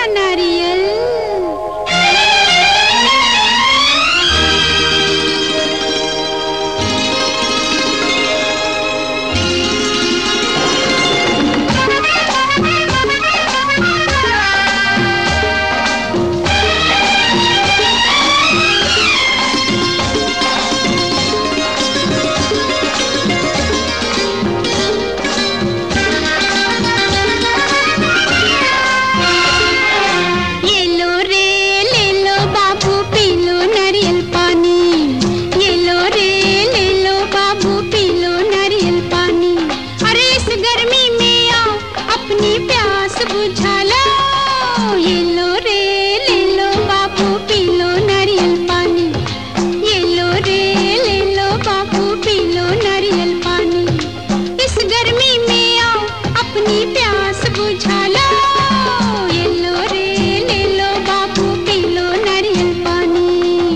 नारियल। बुझा लो ये लो रे ले लो बाबू पी लो नारियल पानी। ये लो रे ले लो बाबू पी लो नारियल पानी। इस गर्मी में आओ अपनी प्यास बुझा लो। ये लो रे ले लो बाबू पी लो नारियल पानी।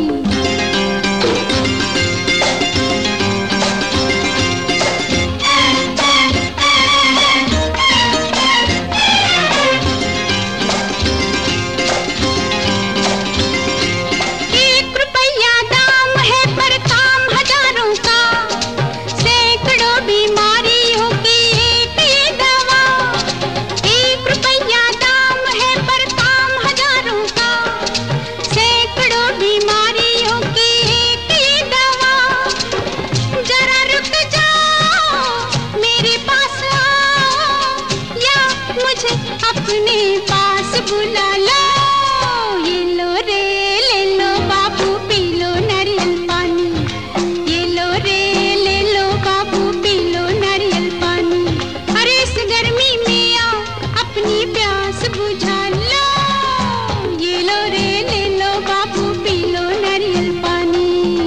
अपने पास बुला लो ये लो रे ले लो बाबू पी लो नारियल पानी। ये लो रे ले लो बाबू पी लो नारियल पानी। अरे इस गर्मी में आओ अपनी प्यास बुझा लो। ये लो रे ले लो बाबू पी लो नारियल पानी।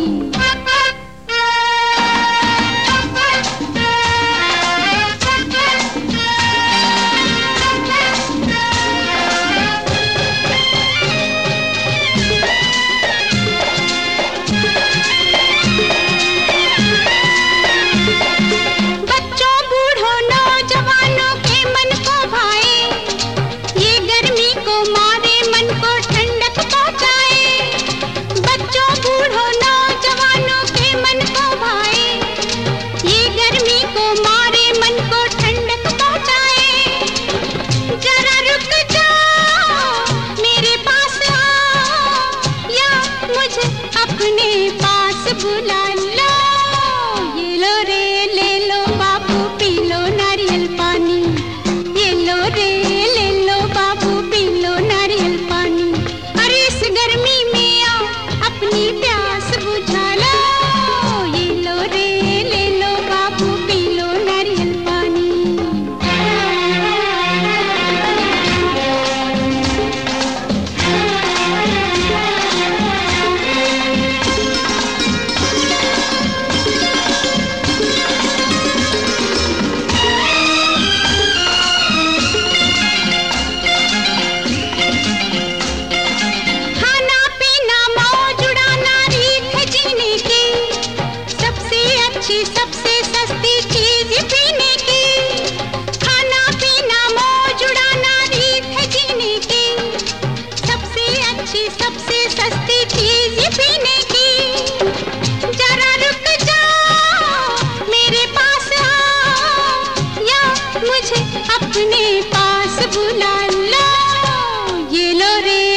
अपने पास बुला लो ये लो रे ले लो बाबू पी लो नारियल पानी। ये लो रे ले लो बाबू पी लो नारियल पानी। अरे इस गर्मी में आओ अपनी प्यास बुझा लो। ये लो रे ले लो बाबू पी लो नारियल पानी। सबसे सस्ती चीज पीने की। खाना पीना मौज उड़ाना रीत है जीने की। सबसे अच्छी सबसे सस्ती चीज पीने की। जरा रुक जाओ मेरे पास आओ या मुझे अपने पास बुला लो। ये लो रे